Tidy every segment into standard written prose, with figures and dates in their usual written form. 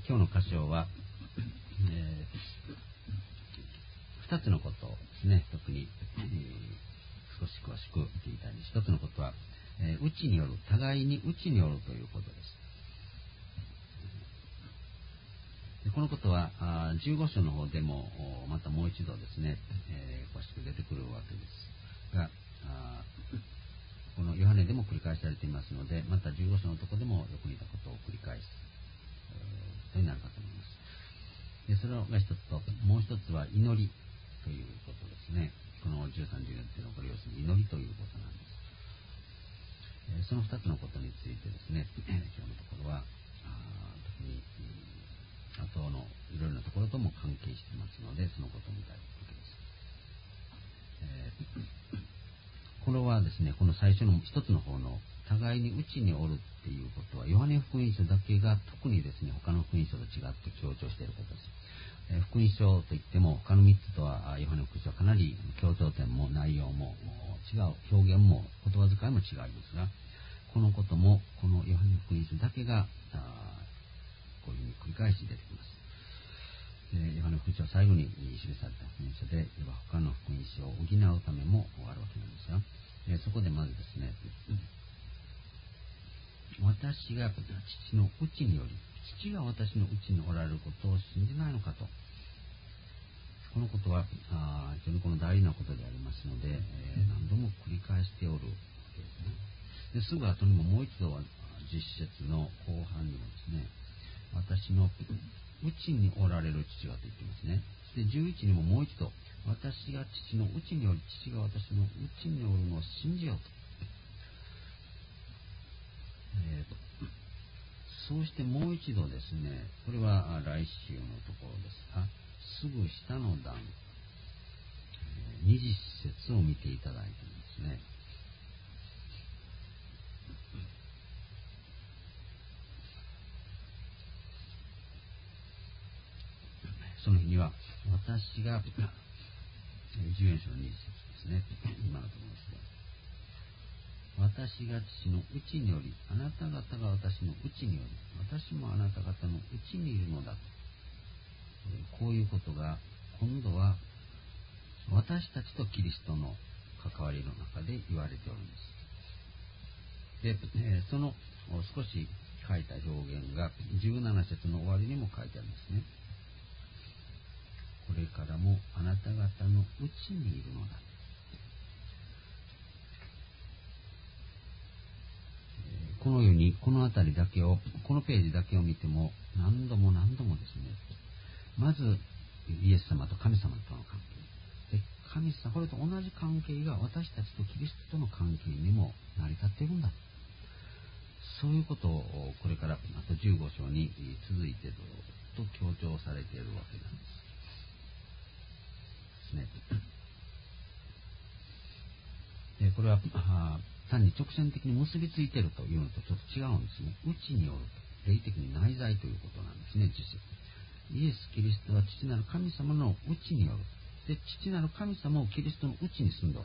今日の箇所は、2つのことをですね、特に、少し詳しく見てみたいです。1つのことは、うちによる、互いにうちによるということです。このことは15章の方でもまたもう一度ですね、詳しく出てくるわけですが、このヨハネでも繰り返されていますので、また15章のところでもよく似たことを繰り返すことになるかと思います。でそれが一つと、もう一つは祈りということですね。この13、14というのはこれ要するに祈りということなんです。その2つのことについてですね、今日のところは特にあとのいろいろなところとも関係していますので、そのことを見たいわけです。これはですね、この最初の一つの方の互いにうちにおるっていうことは、ヨハネ福音書だけが特にですね、他の福音書と違って強調していることです。福音書といっても他の3つとはヨハネ福音書はかなり強調点も内容も違う、表現も言葉遣いも違いますが、このこともこのヨハネ福音書だけがこういうふうに繰り返し出てきます。ヨハネ福音書は最後に記された福音書で、他の福音書を補うためもあるわけなんですが、そこでまずですね、私が父のうちにより、父が私のうちにおられることを信じないのかと。このことは非常にこの大事なことでありますので、何度も繰り返しておるわけですね。すぐ後にももう一度は実節の後半にもですね、私のうちにおられる父がと言ってますね。そして11にももう一度、私が父のうちにおり、父が私のうちにおるのを信じようと。そうしてもう一度ですね、これは来週のところですが、すぐ下の段、20節を見ていただいていますね。その日には、私が、14章の20節ですね、今のところですが、私が父のうちにより、あなた方が私のうちにより、私もあなた方のうちにいるのだと。こういうことが、今度は、私たちとキリストの関わりの中で言われておるんです。で、その少し書いた表現が、17節の終わりにも書いてありますね。これからもあなた方のうちにいるのだ。このように、この辺りだけを、このページだけを見ても、何度も何度もですね、まず、イエス様と神様との関係。で、神様、これと同じ関係が私たちとキリストとの関係にも成り立っているんだ。そういうことを、これから、あと15章に続いてずっと強調されているわけなんです。でこれは単に直線的に結びついているというのとちょっと違うんですね。うちによると、霊的に内在ということなんですね。実質イエス・キリストは父なる神様のうちによる。で、父なる神様をキリストのうちに住んでおる。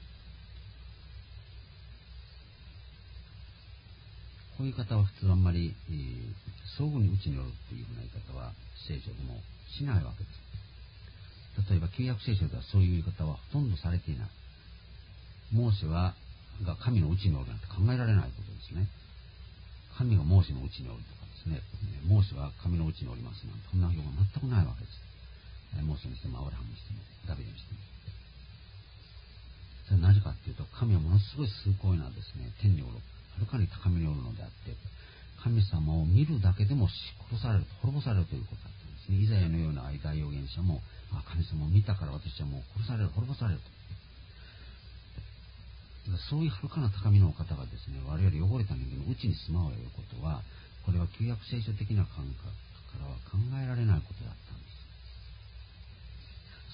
こういう方は普通あんまり、相互にうちによるというような言い方は聖書でもしないわけです。例えば旧約聖書ではそういう言い方はほとんどされていない。モーセが神のうちにおるなんて考えられないことですね。神がモーセのうちにおるとかですね、モーセは神のうちにおりますなんて、そんな表現は全くないわけです。モーセにしてもアブラハムにしてもダビデにしても。それはなぜかというと、神はものすごい崇高なですね、天におる、はるかに高めにおるのであって、神様を見るだけでも殺される、滅ぼされるということだったんですね。イザヤのような大預言者も、神様を見たから私はもう殺される、滅ぼされると。そういうはるかな高みのお方がですね、我々汚れた人間のうちに住まうということは、これは旧約聖書的な感覚からは考えられないことだったんです。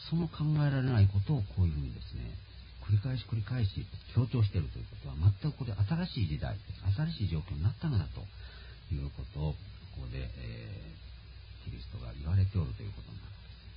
その考えられないことをこういうふうにですね、繰り返し強調しているということは、全くこれ新しい時代、新しい状況になったのだということを、ここで、キリストが言われておるということになる。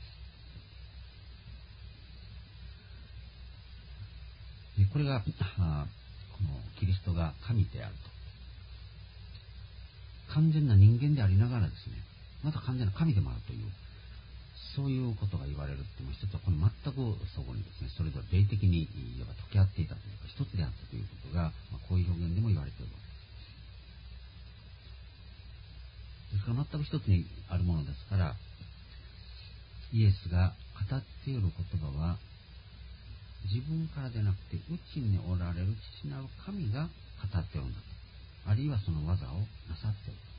これがこのキリストが神であると、完全な人間でありながらですね、 また完全な神でもあるという、そういうことが言われるっていうのは、一つはこれ全く相互にですね、それぞれ霊的にいわば溶け合っていたというか、一つであったということが、こういう表現でも言われているわけです。ですから全く一つにあるものですから、イエスが語っている言葉は、自分からでなくて、内におられる父なる神が語っているんだと。あるいはその技をなさっている。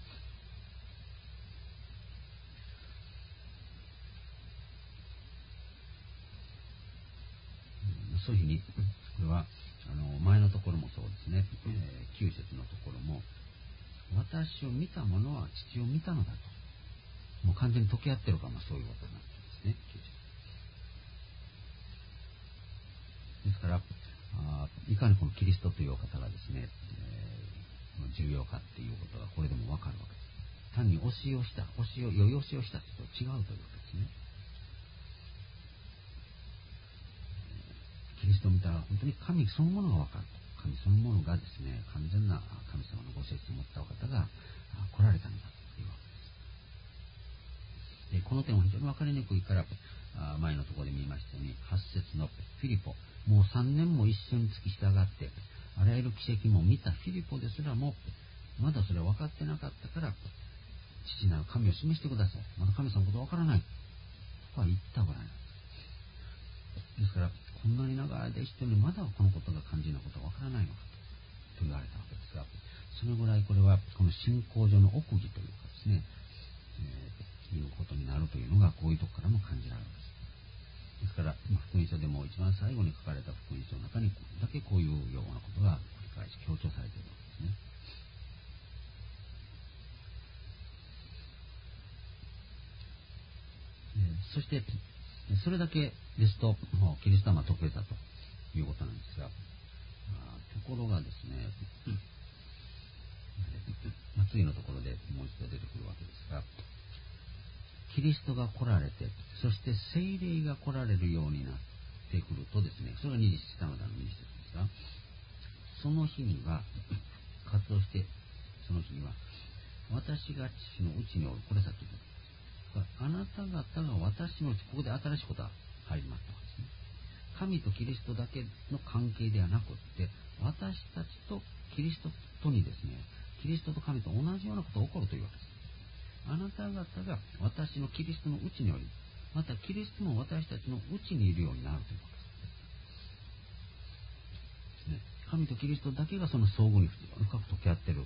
そういうふうに、これは前のところもそうですね、9節のところも、私を見た者は父を見たのだと。もう完全に溶け合ってるから、そういうことになってますね、9節。ですから、いかにこのキリストというお方がですね、重要かっていうことがこれでもわかるわけです。単に教えをした、良い教えをしたと違うというわけですね。キリストを見たら本当に神そのものがわかると。神そのものがですね、完全な神様のご性質を持ったお方が来られたのだというわけです。で、この点は非常に分かりにくいから、前のところで見ましたように、8節のフィリポ、もう3年も一緒に付き従って、あらゆる奇跡も見たフィリポですらも、まだそれは分かってなかったから、父なる神を示してください。まだ神様のことは分からない。とは言ったぐらいなんです。ですから、こんなに長い間一緒にまだこのことが肝心なことは分からないのかと言われたわけですが、そのぐらいこれはこの信仰上の奥義というかですね、いうことになるというのがこういうところからも感じられるわけです。ですから、福音書でも一番最後に書かれた福音書の中にだけこういうようなことが繰り返し強調されているわけですね。そしてそれだけですとキリストは解けたということなんですが、ところがですね、次のところでもう一度出てくるわけですが、キリストが来られて、そして聖霊が来られるようになってくるとですね、それが20節、玉田の20節ですが、その日には活動して、その日には私が父のうちにおる、これさっき言ったあなた方が私のうち、ここで新しいことが入りましたわけですね。神とキリストだけの関係ではなくって、私たちとキリストとにですね、キリストと神と同じようなことが起こるというわけです。あなた方が私のキリストのうちにおり、またキリストも私たちのうちにいるようになるというわけです。神とキリストだけがその相互に深く溶け合っている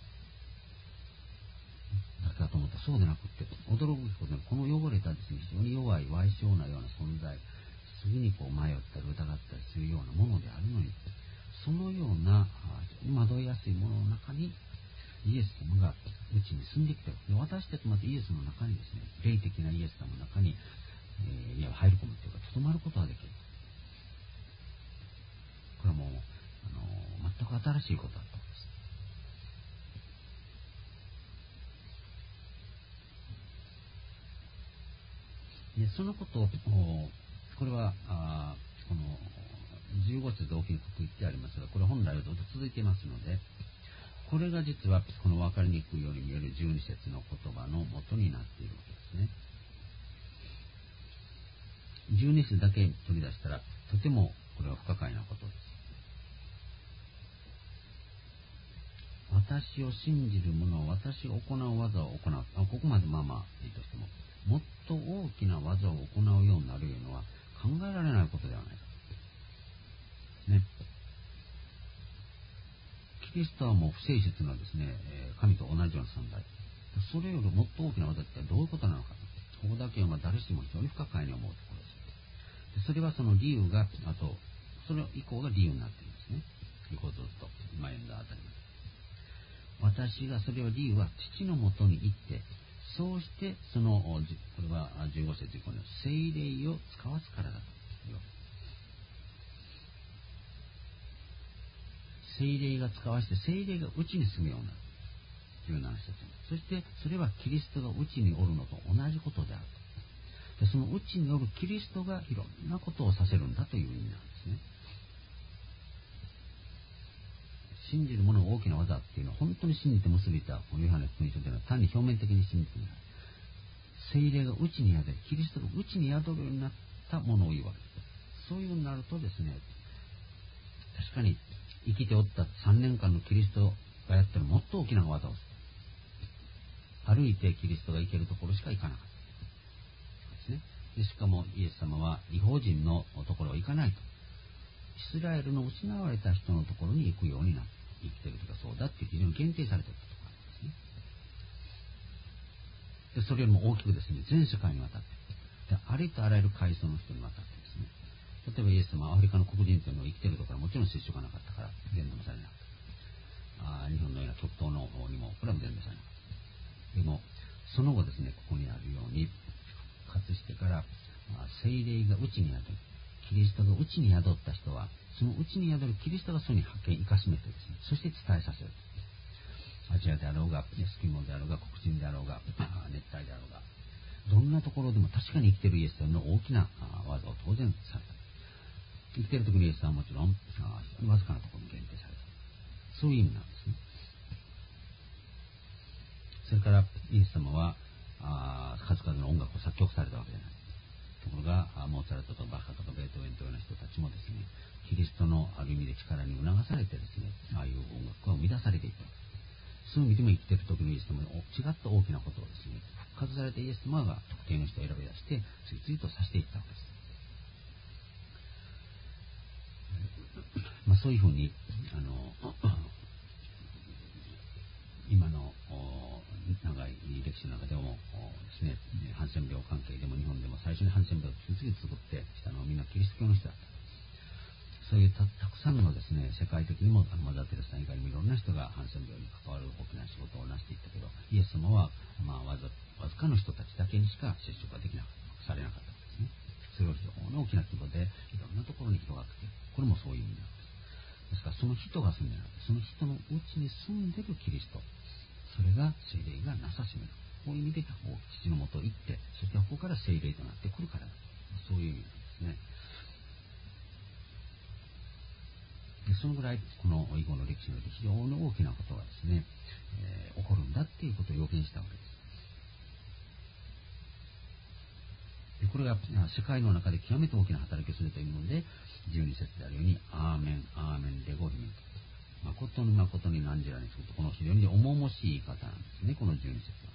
だけだと思ったらそうでなくって、驚くことにこの汚れたですね、非常に弱い矮小なような存在、すぐにこう迷ったり疑ったりするようなものであるのに、そのような惑いやすいものの中にイエス様がうちに住んできている。私たちまたイエスの中にですね、霊的なイエス様の中に、入り込むというか、留まることができる。これはもう、全く新しいことだったんです。でそのことを、これはこの15節で大きく言ってありますが、これ本来はずっと続いていますので、これが実はこの分かりにくいように見える12節の言葉の元になっているわけですね。12節だけ取り出したら、とてもこれは不可解なことです。私を信じる者は私が行う技を行う。ここまでまあまあいいとしても、もっと大きな技を行うようになるというのは考えられないことではないか。ね。キリストはもう不誠実なですね、神と同じような存在。それよりもっと大きな技ってどういうことなのか。ここだけは誰しも非常に不可解に思うところです。それはその理由が、あと、それ以降が理由になっているんですね。以降ずっと、今読んだあたりまで。私がそれを理由は父のもとに行って、そうしてその、これは15節15の聖霊を使わすからだというわけです。聖霊が使わして、聖霊がうちに住むようになる。17節。そしてそれはキリストがうちにおるのと同じことであると。でそのうちにおるキリストがいろんなことをさせるんだという意味なんですね。信じる者の大きな技っていうのは本当に信じて結びたこのヨハネ福音書というのは単に表面的に信じていない。 聖霊が内に宿り、キリストが内に宿るようになったものを言うわけです。そういうようになるとですね、確かに生きておった3年間のキリストがやってるもっと大きな技をする。歩いてキリストが行けるところしか行かなかったですね。でしかもイエス様は異邦人のところは行かないと。イスラエルの失われた人のところに行くようになって、生きているとかそうだって非常に限定されているところですね。でそれよりも大きくですね、全世界にわたって、でありとあらゆる階層の人にわたってですね、例えばイエス様はアフリカの黒人というのを生きているところはもちろん接触がなかったから伝道もされなかった。日本のような極東の方にもこれは伝道されなかった。でもその後ですね、ここにあるように復活してから聖霊が内に宿る、キリストが内に宿った人はその内に宿るキリストがそれに派遣生かしめてですね、そして伝えさせる。アジアであろうがエスキモーであろうが黒人であろうが熱帯であろうが、どんなところでも確かに生きているイエス様の大きな技を当然された。生きている時のイエス様はもちろんわずかなところに限定された。そういう意味なんですね。それからイエス様は数々の音楽を作曲されたわけじゃない。ところがモーツァルトとバッハとかベートーベンというような人たちもですね、キリストのある意味で力に促されてですね、ああいう音楽が生み出されていったわけです。そういう意味でも生きている時のイエス様の違った大きなことをですね、復活されたイエス様が特定の人を選び出して次々とさせていったわけです。そういうふうに今の長い歴史の中でもですね、ハンセン病関係でも日本でも最初にハンセン病を次々作ってきたのはみんなキリスト教の人だった。そういうたくさんのですね、世界的にもマザー・テレサさん以外にもいろんな人がハンセン病に関わる大きな仕事をなしていったけど、イエス様は、わずかの人たちだけにしか接触ができなかった、されなかったわけですね。それを非常に大きな規模でいろんなところに広がっている。これもそういう意味なんです。ですからその人が住んでない、その人のうちに住んでるキリスト、それが聖霊がなさしめる。こういう意味で父のもとへ行って、そしてここから聖霊となってくるからだ。そういう意味なんですね。でそのぐらいこの以後の歴史において非常に大きなことがですね、起こるんだっていうことを予言したわけです。でこれが世界の中で極めて大きな働きをするというので、12節であるようにアーメンアーメンレゴリメント、誠に誠に何時らにすると、この非常に重々しい言い方なんですね、この12節は。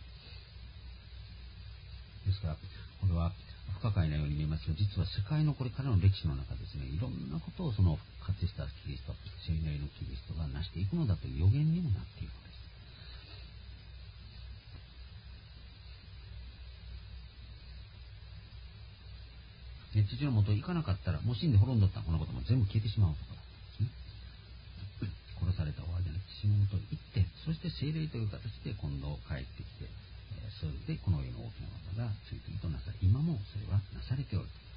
ですからこれは不可解なように見えますが、実は世界のこれからの歴史の中ですね、いろんなことをその復活したキリスト、聖霊のキリストが成していくのだという予言にもなっているのです。地上の元へ行かなかったら、もう死んで滅んどったらこのことも全部消えてしまうところですね。殺された終わりじゃなくて死の元へ行って、そして聖霊という形で今度帰ってきて、それでこの世の大きな技が次々となされ、今もそれはなされておると。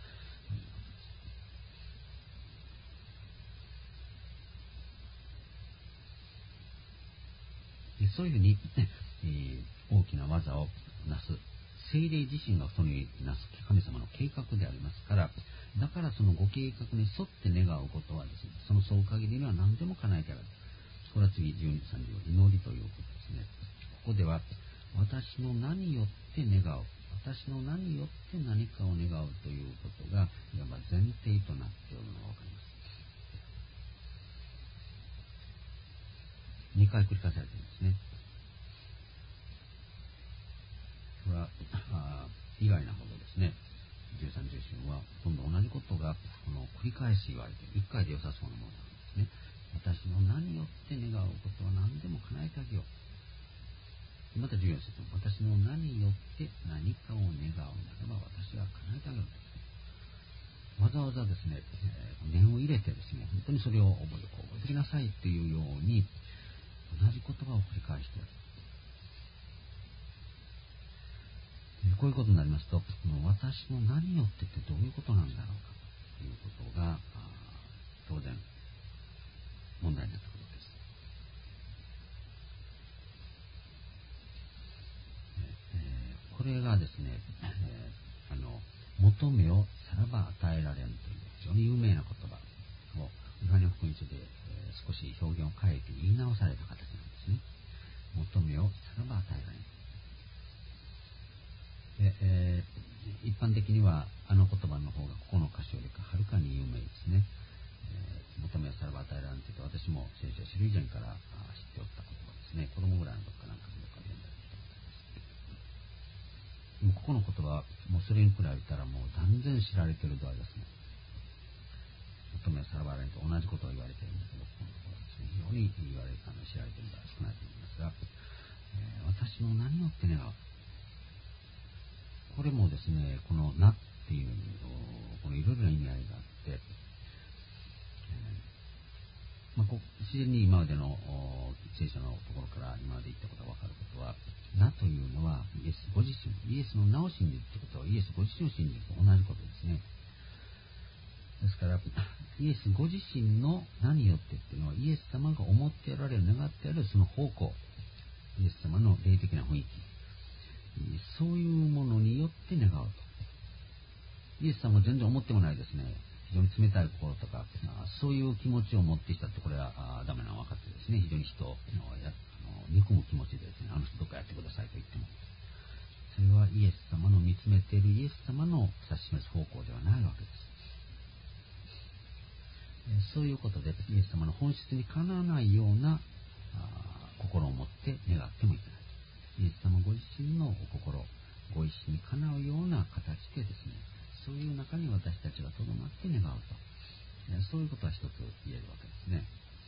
そういうふうに、大きな技をなす聖霊自身がそのなす神様の計画でありますから、だからそのご計画に沿って願うことはですね、その総限りには何でも叶えてある。これは次12、30、祈りということですね。ここでは私の名によって願う、私の名によって何かを願うということがいわば前提となっているのが分かります。2回繰り返されているんですね。これは意外なほどですね、13、14はほとんど同じことが繰り返し言われている。1回で良さそうなものなんですね。私の名によって願うことは何でも叶えてあげよう。また14節も、私の名によって何かを願うならば私は叶えてあげる。わざわざですね、念を入れてですね、本当にそれを覚えてきなさいっていうように同じ言葉を繰り返している。こういうことになりますと、私の名によってってどういうことなんだろうかということが当然問題になってくるわけです。これがですね、求めをさらば与えられんという非常に有名な言葉をヨハネ福音書で、少し表現を変えて言い直された形なんですね。求めをさらば与えられん。 で、一般的にはあの言葉の方がここの箇所よりかはるかに有名ですね。求めはさらば与えられんというと、私も先生知る以前から知っておった言葉ですね。子供ぐらいの時かなんかでどっかで読んだ言葉です。でもここの言葉はもうそれに比べたらもう断然知られている度合いですね。求めはさらば与えられんと同じことを言われているんだけど、このところはですね、非常に知られている度合い少ないと思いますが、私の何をって願う。これもですね、このなっていうこのいろいろな意味合いがあって、自然に今までの聖書のところから今まで言ったことが分かることは、なというのはイエスご自身、イエスの名を信じるということはイエスご自身を信じると同じことですね。ですから、イエスご自身の名によってっていうのは、イエス様が思っておられる、願っておられるその方向、イエス様の霊的な雰囲気、そういうものによって願うと。イエス様は全然思ってもないですね。非常に冷たい心とか、そういう気持ちを持ってきたって、これはダメなの分かってですね、非常に人を憎む気持ちでですね、あの人とかやってくださいと言っても、それはイエス様の見つめているイエス様の指し示す方向ではないわけです。そういうことで、イエス様の本質にかなわないような心を持って願ってもいけない。イエス様ご自身のお心、ご意志にかなうような形でですね、そういう中に私たちがとどまって願うと、そういうことは一つ言えるわけですね。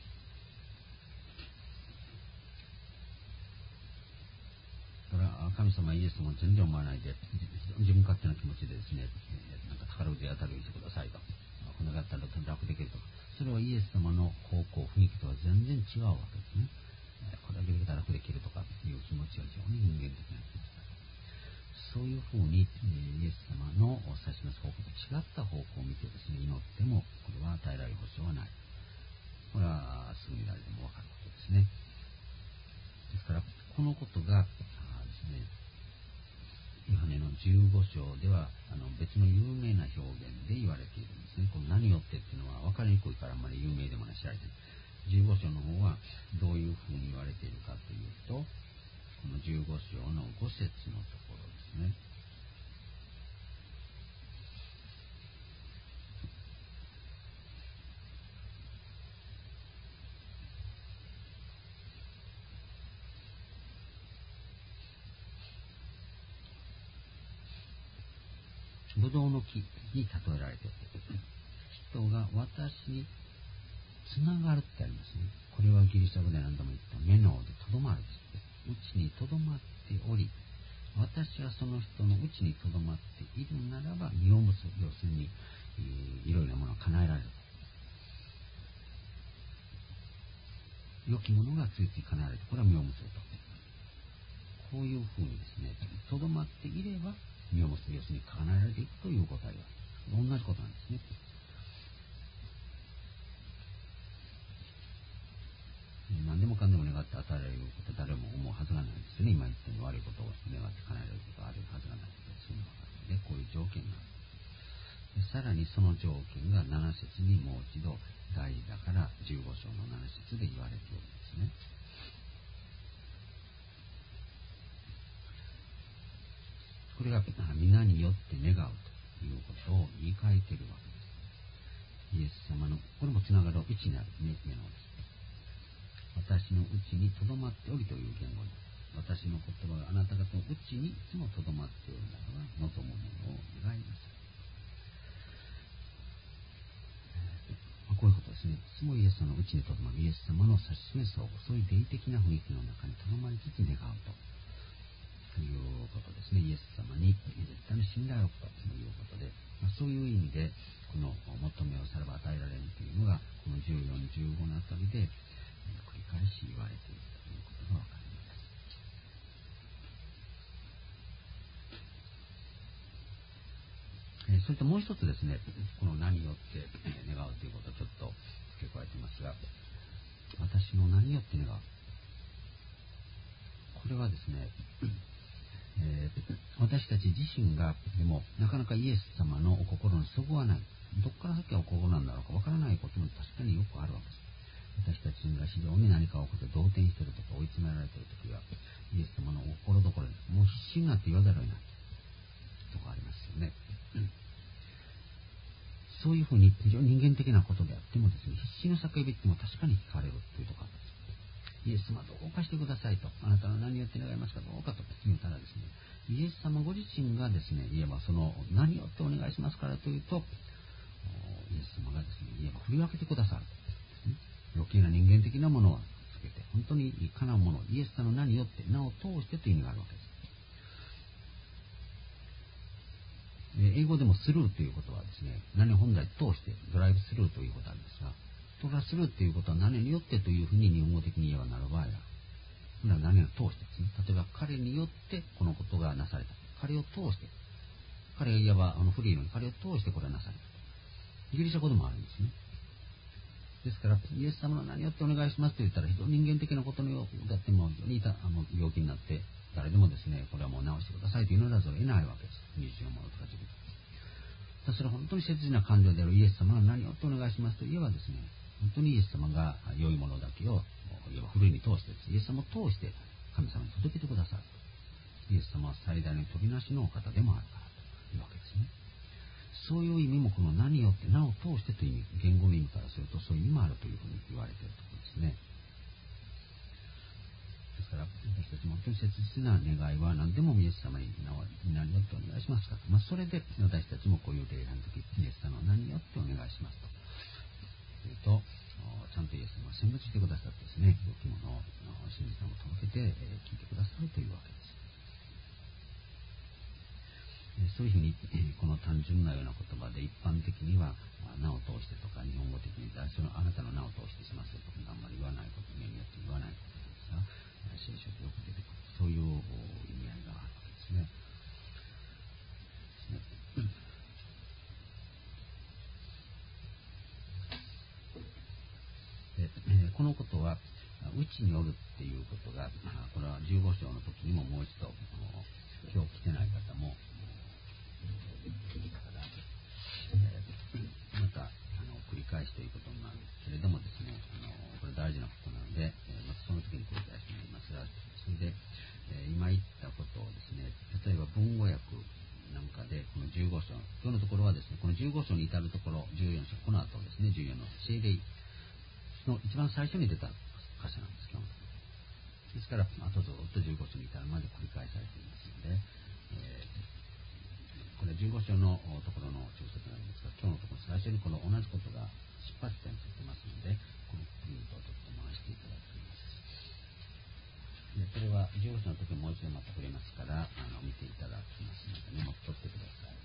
だから神様イエスも全然思わないで、自分勝手な気持ちでですね、なんか宝くじ当たるようにしてくださいと、こんなかったら楽できるとか、それはイエス様の方向、雰囲気とは全然違うわけですね。これだけできたら楽できるとかいう気持ちは非常に人間的な気持ちだ。そういうふうに、イエス様の指し示す方向と違った方向を見てですね、祈ってもこれは与えられる保証はない。これはすぐに誰でも分かることですね。ですからこのことがですね、ヨハネの15章では別の有名な表現で言われているんですね。この何よってっていうのは分かりにくいからあんまり有名でもない、知られている。15章の方はどういうふうに言われているかというと、この15章の5節のところですね。ブドウの木に例えられている。人が私につながるってありますね。これはギリシャ語で何度も言ったメノーでとどまるです。うちにとどまっており、私はその人のうちにとどまっているならば実を結ぶ。要するにいろいろなものが叶えられる。良きものがついつい叶えられる。これは実を結ぶと。こういうふうにですね、とどまっていれば実を結ぶ。要するに叶えられていくという答えが同じことなんですね。何でもかんでも願って与えられることは誰も思うはずがないですよね。今言ったように悪いことを願って叶えられることがあるはずがないことですよね。で、こういう条件がある。さらにその条件が7節にもう一度大事だから15章の7節で言われているんですね。これが皆によって願うということを言い換えているわけです。イエス様のこれもつながるうちにあるね、言語です。私のうちにとどまっておりという言語です。私の言葉があなた方のうちにいつもとどまっておるならば望むものを願いなさい。こういうことですね。いつもイエス様のうちにとどまる、イエス様の指し示すそういう霊的な雰囲気の中にとどまりつつ願うということですね。イエス様に絶対の信頼を置くということで、そういう意味でこの求めをさらば与えられるというのがこの14、15のあたりで繰り返し言われているということがわかります。それともう一つですね、この何によって願うということをちょっと付け加えていますが、私の何によって願う、これはですね、私たち自身がでもなかなかイエス様のお心にそぐわない、どこから先はお心なんだろうかわからないことも確かによくあるわけです。私たちが非常に何かを起こって動転しているとか追い詰められているときは、イエス様のお心どころでもう必死になって言わざるを得ない。 そういうふうに非常に人間的なことであってもですね、必死の叫びっても確かに聞かれるというところです。イエス様どうかしてくださいと、あなたの何を言って願いますかどうかと言ったらですね、イエス様ご自身がですね、言えばその何をってお願いしますからというと、イエス様がですね、言えば振り分けてくださる。余計な人間的なものはつけて、本当にかなうもの、イエス様の何よって名を通してという意味があるわけです。英語でもスルーということはですね、何を本来通してドライブスルーということなんですが、ドライブスルーということは何によってというふうに日本語的に言えばなる場合だ。何を通してですね、例えば彼によってこのことがなされた。彼を通して、彼がいわばフリーの彼を通してこれはなされた。ギリシャ語でもあるんですね。ですから、イエス様の何をってお願いしますと言ったら、非常に人間的なことのようだっても非常に病気になって、誰でもですね、これはもう治してくださいというのはそれを得ないわけです。日常ものとか自分。それは本当に切実な感情であるイエス様の何をってお願いしますと言えばですね、本当にイエス様が良いものだけを、いわば古いに通してです、イエス様を通して神様に届けてくださる。イエス様は最大の飛びなしのお方でもあるからというわけですね。そういう意味もこの何よって名を通してという意味、言語の意味からするとそういう意味もあるというふうに言われているところですね。ですから私たちも本当に切実な願いは何でもイエス様に何よってお願いしますかと、それで私たちもこういう礼拝の時イエス様の何よってお願いしますというと、ちゃんとイエス様が選別してくださってですね、良きものを真実を届けて聞いてくださるというわけです。そういうふうに、この単純なような言葉で一般的には名を通してとか日本語的にあなたの名を通してしますとかあんまり言わないことによって言わないことですが、聖書でよく出てくるそういう意味合いがあるわけですね。このことはうちによるっていうことがこれは15章の時にももう一度今日来てない方もまた繰り返しということになるけれどもですね、これ大事なことなので、またその時に繰り返しになりますが、それで、今言ったことをですね、例えば文語訳なんかでこの15章、今日のところはですね、この15章に至るところ、14章、この後ですね、14の聖霊の一番最初に出た箇所なんです、今日のところ。ですから、あとずっと15章に至るまで繰り返されていますので、これ15章のところの注釈なんですが、今日のところ最初にこの同じことが出発点についてますので、このプリントをちょっと回していただきます。でそれは15章の時もう一度また触れますから見ていただきますので、メモ取ってください。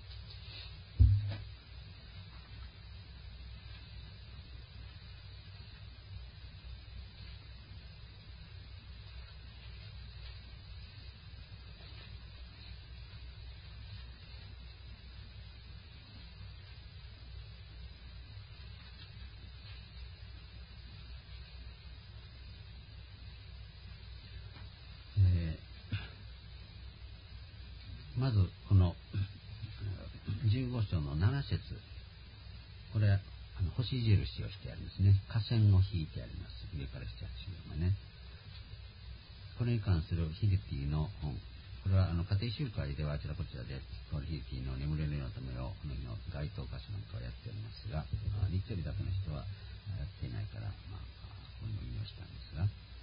まずこの15章の7節、これ星印をしてありますね。下線を引いてあります。上から7、8行がね。これに関するヒルティの本、これは家庭集会ではあちらこちらでこのヒルティの眠れるようなためをこの日の該当箇所なんかをやっておりますが、日曜日だけの人はやっていないから、こういうのを引用したんですが、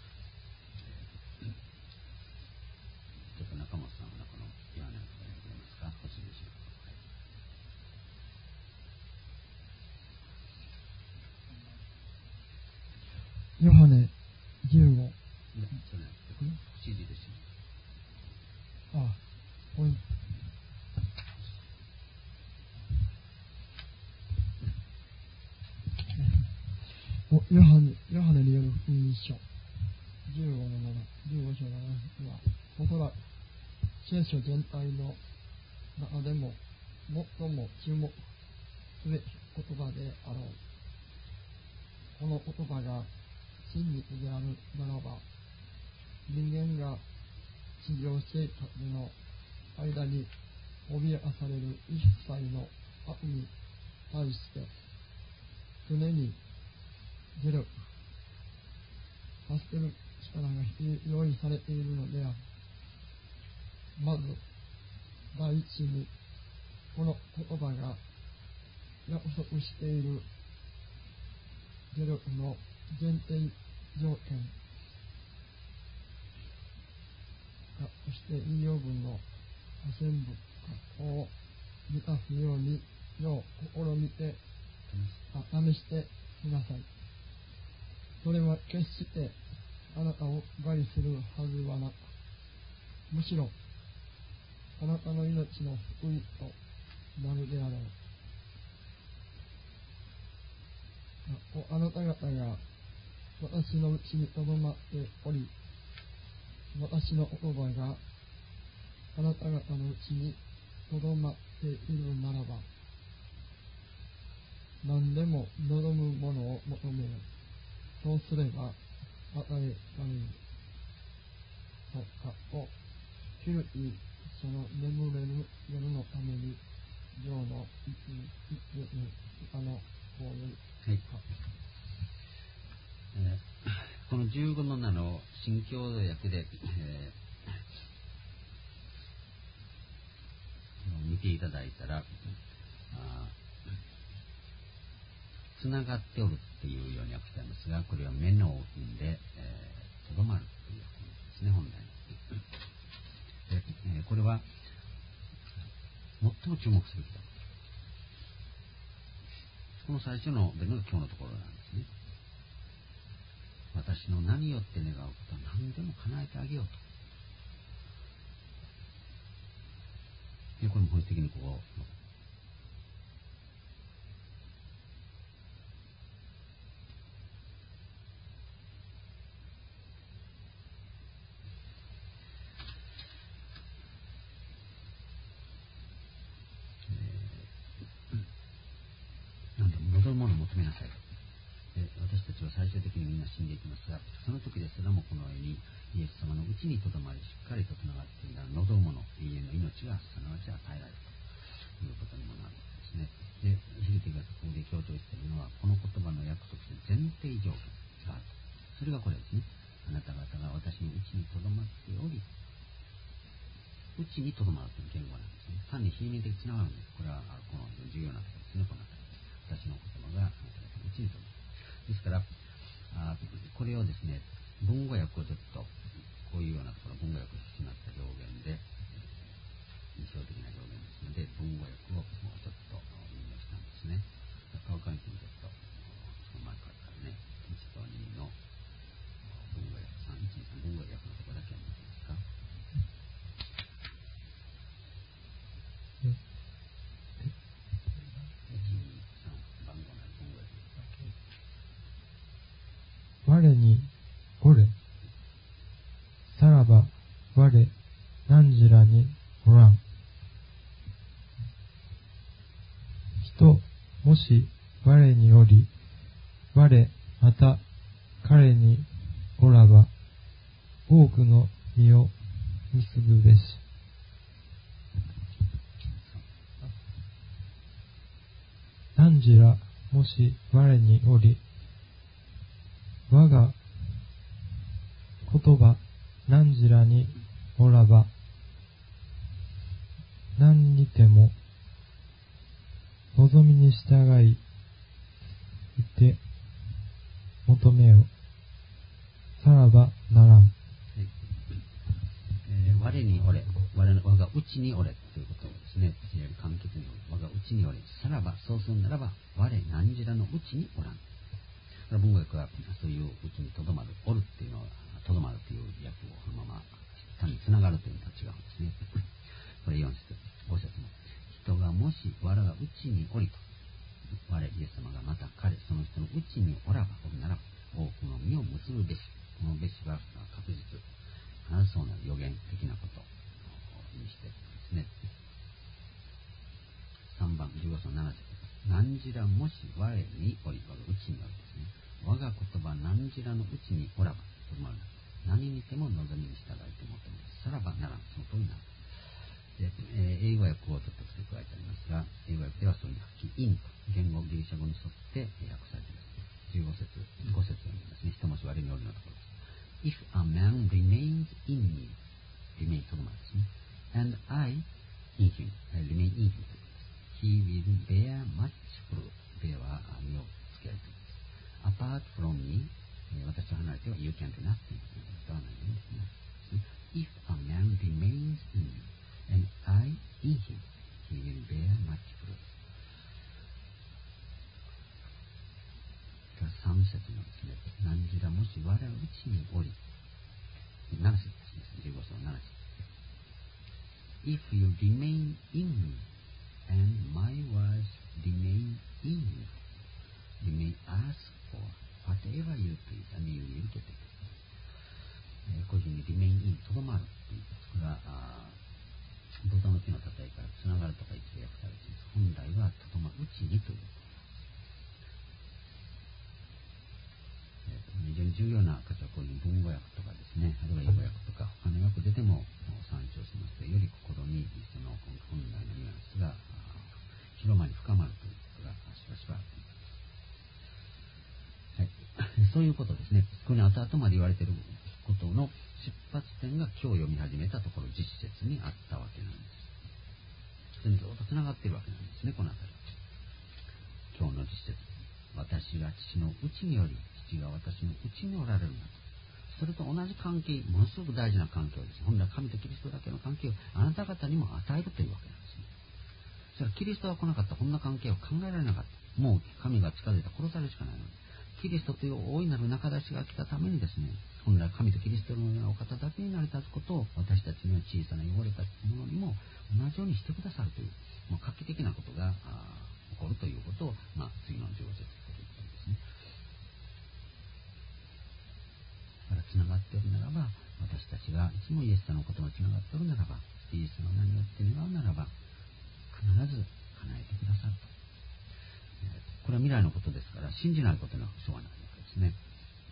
ちょっと中本さんはこのヨハネのところに触れますか。星印のところ。 ヨハネ15。 いや、それなんですけど、星印。 あ、ポイント。ヨハネによる福音書15の7、15章の7は、ここら聖書全体の中でも最も注目すべき言葉であろう。この言葉が真実であるならば、人間が地上生活の間に脅かされる一切の悪に対して常に努力、助ける力が用意されているのである。まず第一にこの言葉が約束している努力の前提条件、そして引用文の破線部を満たすように試みて試してみなさい。それは決してあなたを害するはずはなく、むしろあなたの命の救いとなるであろう。あなた方が私のうちにとどまっており、私の言葉があなた方のうちにとどまっているならば、何でも望むものを求めよ。そうすれば与えられる。昼にその眠れる夜のために上のいつの方に、 はい。この15の7の新共同訳で、見ていただいたら、つながっておるっていうように訳してありますが、これは目の踏んでとどまるという訳ですね、本来の。これは最も注目すべきだ。この最初の出るのが今日のところなんですね。私の何よって願うことは何でも叶えてあげようと。これも本質的にこう望むものを求めなさい。私たちは最終的にみんな死んでいきますが、その時ですらもこのようにイエス様のうちにとどまり、しっかりとつながっている望むもの、永遠の命がすなわち与えられるということにもなるわけですね。で、ヒルティがここで強調しているのは、この言葉の約束する前提条件があると。それがこれですね。あなた方が私のうちにとどまっており、うちにとどまるという言語なんですね。単に非認的につながるんです。これはこの重要なところですね。この辺り。私の言葉があなた方のうちにとどまる。ですから、これをですね、文語訳をちょっと、こういうようなところ、文語訳してしまった表現で、印象的な表現ですので、文語訳をもうちょっと引用したんですね。川上君ちょっと、その前からね、1と2の文語訳、3、1、2、3文語訳のところだけを見ていますか。 我におれ。さらば我何時らにおらん。人もし我におり、我また彼におらば、多くの実を結ぶべし。何時らもし我におり、我が言葉何時らにおらば、何にても望みに従いて求めよ。さらばならん。 我におれ、我がうちにおれということをですね、非常に簡潔に我がうちにおれ、さらば、そうするならば、我何時らのうちにおらん。文語訳はそういううちにとどまる、おるっていうのは、とどまるという訳をそのまま単につながるというのと違うんですね。これ4節、5節も。人がもし我がうちにおりと、我イエス様がまた彼、その人のうちにおらば、おるならば、多くの実を結ぶべし。このべしは確実、必ずそうなる予言的なことを意味しているんですね。3番、15章7節。何時らもし我におり、我がうちにおりですね。我が言葉何時らのうちにおらば、とどまるな。何にても望みに従いて求める。さらばならん、その通りなる。で、英語訳をちょっと付け加えてありますが、英語訳ではそういうはっきりインと言語ギリシャ語に沿って訳されています。15節、5節読みますね。人もし我におりのところです。If a man remains in me, remain とどまるですね。And I in him, remain in him ということです。 he will bear much fruit. bear は実をつけるということです。apart from me 私と離れては you can do nothing ということはないんですね。if a man remains in me and I in him, he will bear much fruit. 3節のですね、何時らもし我らうちにおり、7節ですね、15章の7節。If you remain in me, and my words remain in you, you may ask for whatever you please, and you will get it. こういうふうに remain in とどまるという、これはボタンの手のたたいからつながるとか一応訳されています。本来はとどまるうちにという。非常に重要な箇所はこういう文語訳とかですね、あるいは英語訳とか他の訳ででも参照しますと、より心にその本来のニュアンスが広まり深まるということがしばしばあります。はい、そういうことですね。ここに後々まで言われていることの出発点が今日読み始めたところ実節にあったわけなんです。それにずっとつながっているわけなんですね、このあたり。今日の実節。私が父のうちにより、父が私のうちにおられるなと。それと同じ関係、ものすごく大事な関係をですね、本来神とキリストだけの関係をあなた方にも与えるというわけなんですね。それはキリストが来なかったらこんな関係を考えられなかった。もう神が近づいたら殺されるしかないので、キリストという大いなる仲出しが来たためにですね、本来神とキリストのようなお方だけに成り立つことを私たちの小さな汚れたものにも同じようにしてくださるという、画期的なことが起こるということを、次の15節で言っているんですね。だからつながっているならば、私たちがいつもイエス様のことがつながっているならば、イエス様の名によって願うならば、必ず叶えてくださると。これは未来のことですから、信じないことにはしょうがないわけですね。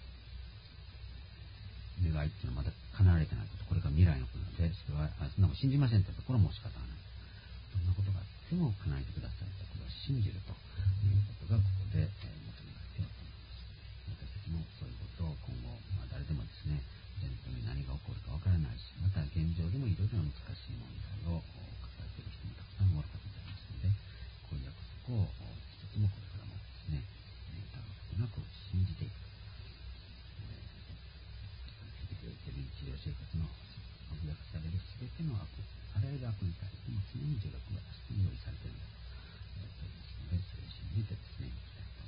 願いっていうのはまだ叶われてないこと、これが未来のことなので、それはそんなも信じませんと言ったら、これはもう仕方がない。どんなことがあっても叶えてくださいと、これは信じるということがここで求められていると思います。私たちもそういうことを今後、誰でもですね、前途に何が起こるかわからないし、また現状でもいろいろな難しい問題を抱えている人もたくさんおるかと思いますので、こういう約束を一つもこれからもですね、疑うことなく信じていく。日常生活の脅かされるすべての悪、あらゆる悪に対しても常に助力が用意されているんだと言いますので、それを信じてですね、